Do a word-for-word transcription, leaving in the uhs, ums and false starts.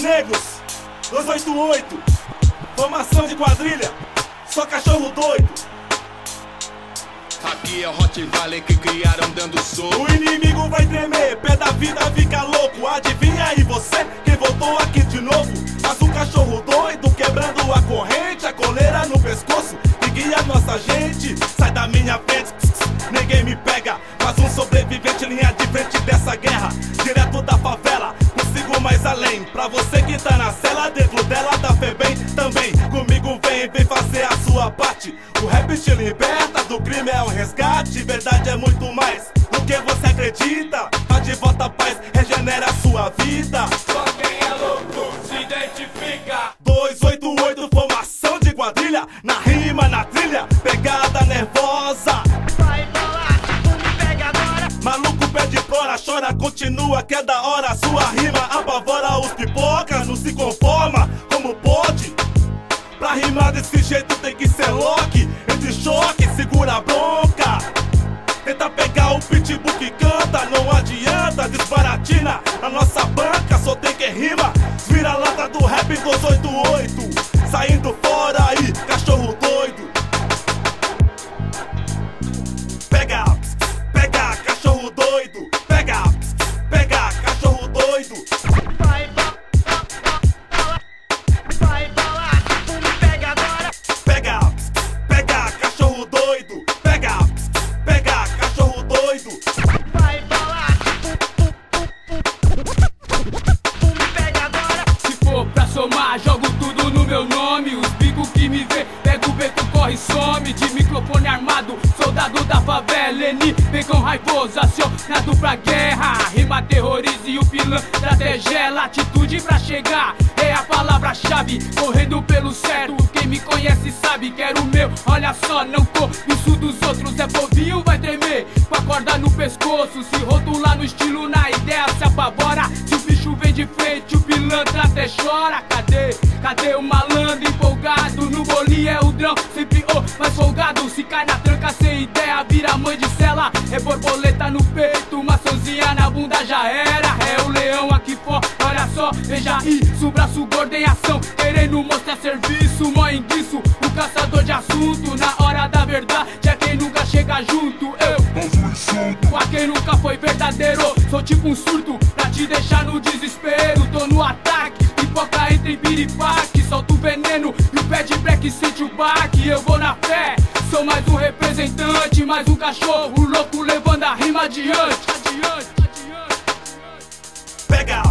negros, dois oito oito, formação de quadrilha, só cachorro doido. Aqui é o Rottweiler que criaram dando soco. O inimigo vai tremer, pé da vida fica louco. Adivinha aí você, quem voltou aqui de novo? Mas um cachorro doido quebrando a corrente, a coleira no pescoço que guia nossa gente. Sai da minha frente, ninguém me pega. Mas um sobrevivente, linha de frente dessa guerra, direto da favela, consigo mais além. Pra você que tá na cela, dentro dela da Febem também. Comigo vem, vem fazer a sua parte. O rap te liberta, do crime é um resgate. Verdade é muito mais do que você acredita. Tá de volta a paz, regenera a sua vida. Só quem é louco se identifica. dois oito oito, formação de quadrilha, na rima, na trilha, pegada nervosa. Vai bolar, tu me pega agora. Maluco pede fora, chora, continua que é da hora. Sua rima apavora os pipoca, não se conforma, como pode? Pra rimar desse jeito tem que ser Loki. Entre choque, segura a bronca. Tenta pegar o pitbull que canta, não adianta, desbaratina a nossa banca, só tem que rima. Vira-lata do rap dois oito oito, saindo fora aí, cachorro doido. Pega, pega, cachorro doido. Pega, pega, cachorro doido. Vai bolar, vai bolar, tu me pega agora. Pega, pega, cachorro doido. Pega, pega, cachorro doido. Vai bolar, tu me pega agora. Se for pra somar, jogo tudo no meu nome. Os bicos que me vê, pega o beco, corre e some. De microfone armado, soldado da favela. Eni, vem com raivoso, acionado pra guerra. Rima terroriza e o pilantra degela. Atitude pra chegar, é a palavra-chave. Correndo pelo certo, quem me conhece sabe. Quero o meu, olha só, não tô isso dos outros. É povinho, vai tremer, com a corda no pescoço. Se rotular no estilo, na ideia se apavora. Se o bicho vem de frente, o pilantra até chora. Cadê? Cadê o malandro empolgado? No bolinho é o drão, sempre o mais folgado. Se cai na tranca sem ideia, vira mãe de cela. É borboleta no peito, maçãzinha na bunda já era. É o leão aqui fora, olha só, veja isso. Braço gordo em ação, querendo mostrar serviço. Mó enguiço, o caçador de assunto. Na hora da verdade é quem nunca chega junto. Eu, a quem nunca foi verdadeiro. Sou tipo um surdo, pra te deixar no desespero. Tô no ataque, pipoca entra em piripaque. Solto o veneno e o pé de break sente o baque. Eu vou na fé, sou mais um representante. Mais um cachorro louco levando a rima adiante. Adiante, adiante, adiante. Pega,